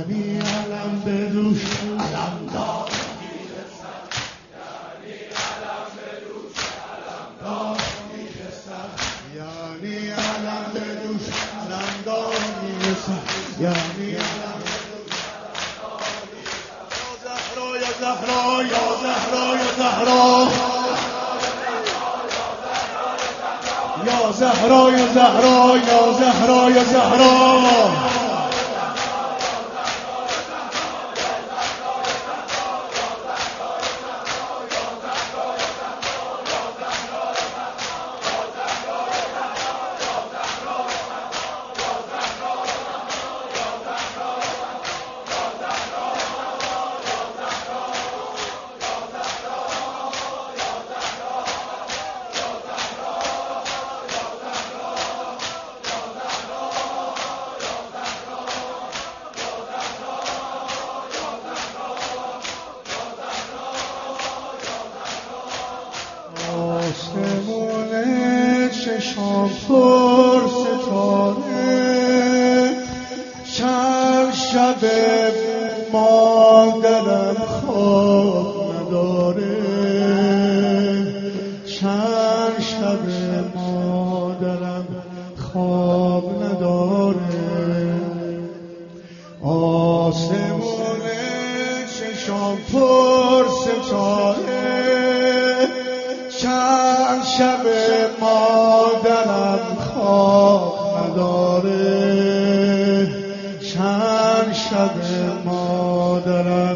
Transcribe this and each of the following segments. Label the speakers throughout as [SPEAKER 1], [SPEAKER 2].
[SPEAKER 1] یعنی علم به دوش علم دار یعنی علم به دوش علمدار میرسد یعنی علم به دوش علمدار میرسد یا زهرا یا زهرا یا زهرا یا زهرا یا زهرا یا زهرا یا زهرا آسمون چشام پر ستاره چند شب مادرم خواب نداره چند شب مادرم خواب نداره آسمون چشام پر ستاره چند شب مادرم خواب نداره چند شب مادرم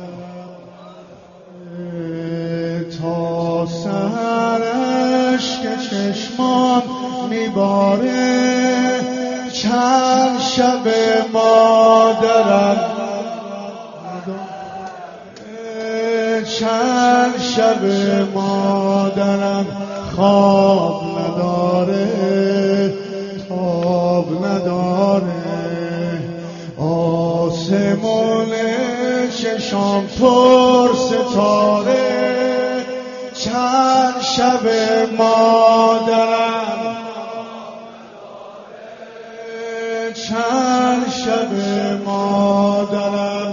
[SPEAKER 1] تا سحرش که چشمان میباره چند شب مادرم چند شب مادرم خواب نداره تاب نداره آسمون چشام پر ستاره چند شب مادرم چند شب مادرم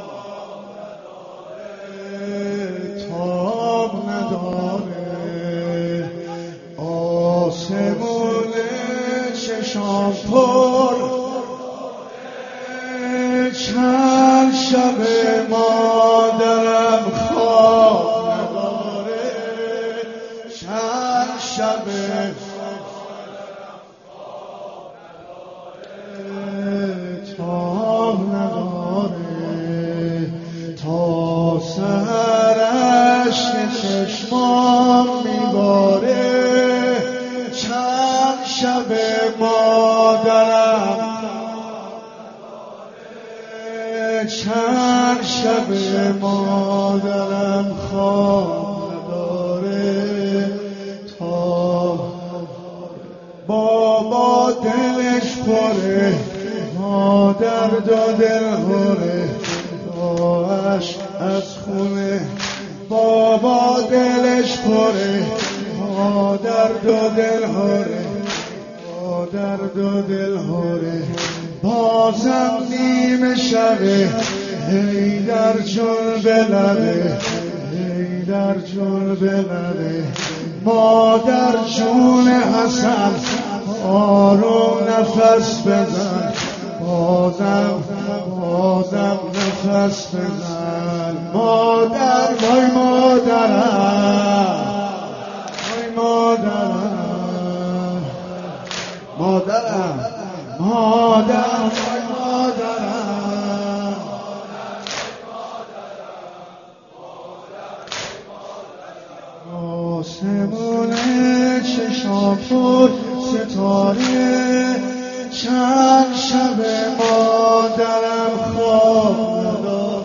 [SPEAKER 1] آسمون چشام پر چند شب مادرم خواب نداره چند شب تاب نداره تا سحرش چشمام میباره چند شب مادرم چند شب مادرم خواب نداره تا بابا دلش پره مادر دو دل هره داعش از خونه بابا دلش پره مادر دو دل هره مادر دو دل هره بازم نیم شبه هی در جون بلبه هی در جون بلبه مادر جون حسن آروم نفس بزن بازم نفس بزن مادر وای مادرم وای مادرم مادرم مادرم وای مادرم آسمون چشام پر ستاره چند شب مادرم خواب نداره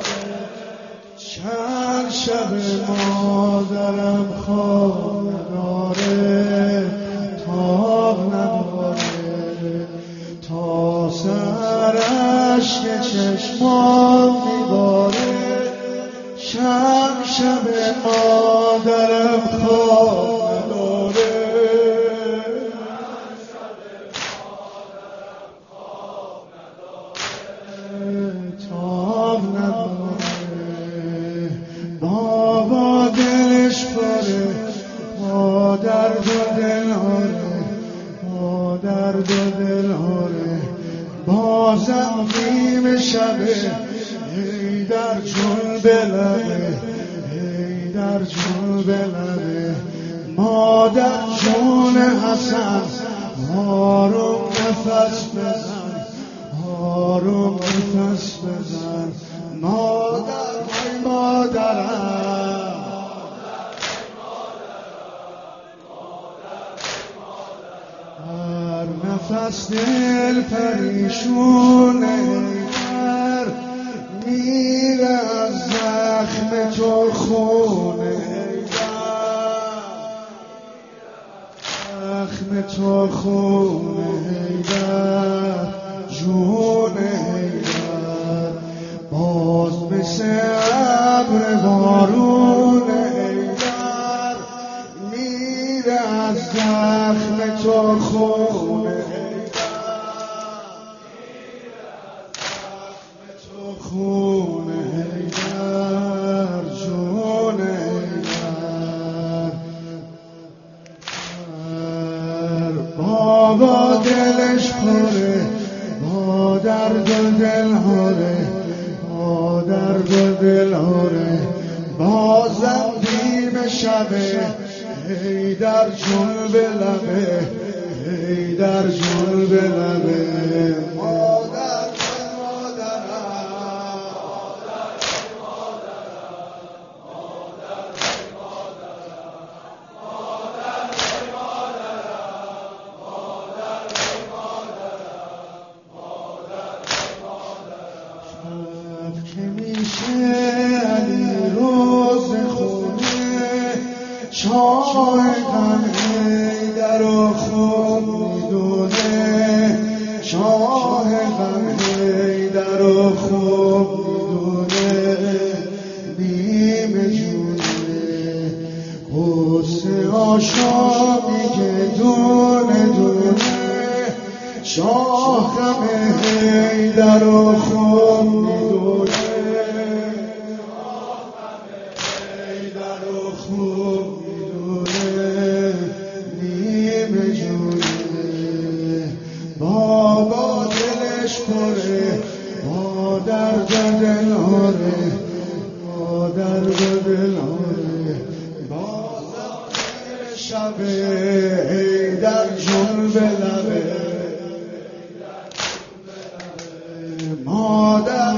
[SPEAKER 1] چند شب مادرم خواب نداره تاب نداره تا سحرش که چشمام میباره چند شب مادرم خواب نداره بازم نیم شبه ای در جون بلبه ای در جون بلبه مادر جون حسن آروم نفس بزن آروم نفس بزن مادر وای مادرم هر نفس دل پریشونه هر میره از زخم تو خونه زخم تو خونه در جون هیدر باز مثل ابر بارون هیدر میره از زخم تو خونه هیدر تو خونه هیدر جون هیدر بابا دلش پره با درد و دل هاره با درد و دل هاره بازم دیم شبه ای در جون به لبه ای در جون به لبه مادر که میشه علی روز خونه شاه غم حیدر خوب میدونه شاه غم حیدر خوب میدونه نیم جونه قصه آشامی که دونه دونه شاه غم حیدر خوب میدونه حیدر خوب میدونه نیم جونه بابا دلش پره با درد دل هاره با درد دل هاره بازم شبه حیدر جون به لبه مادر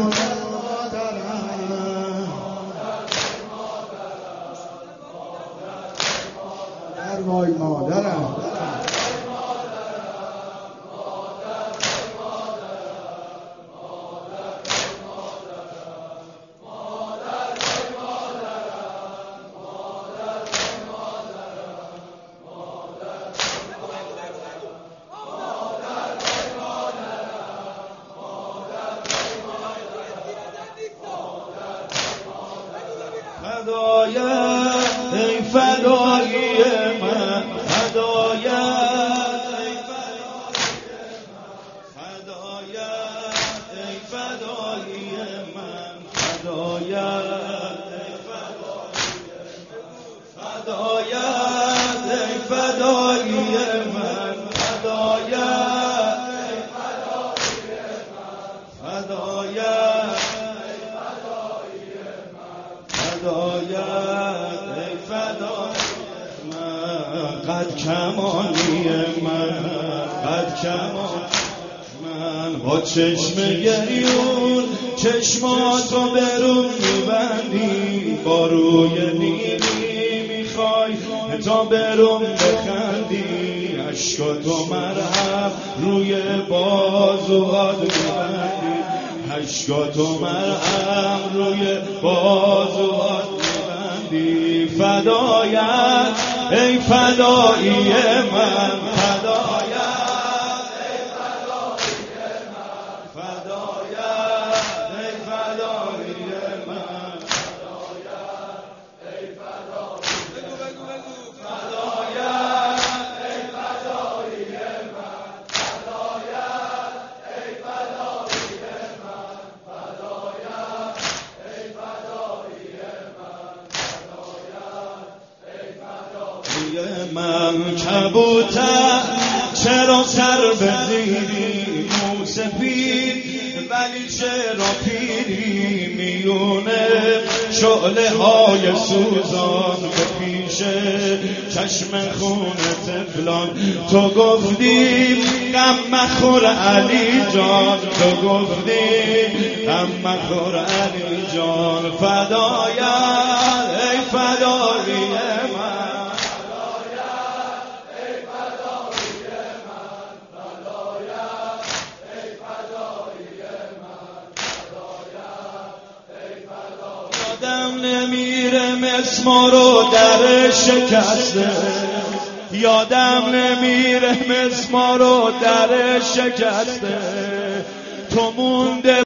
[SPEAKER 1] وای مادرم
[SPEAKER 2] فدایا ای فدایی من فدایا ای فدایا ای فدایی من فدایا فدایا ای فدایی من فدایا فدایا فدایا ای فدای من قد کمانی من قد کمان من با چشم گریون چشماتو برون میبندی با روی نیلی میخوای تا برون بخندی عشقاتو مرهم روی بازوهات میبندی عشقاتو مرهم روی بازوهات میبندی فدایت ای فدایی من فدایت ای فدایی من فدایت ای فدایی من فدایت ای فدایی فدایت ای فدایی من فدایت ای فدایی من کبوتر چرا سر بزیری موسفید علی چرا پیری میونه شعله های سوزان به پیش چشم خون طفلان تو گفتی غم مخور علی جان تو گفتی غم مخور علی جان فدایت ای فدایی من یادم نمیره مسمارو در شکسته یادم نمیره مسمارو در شکسته تو مونده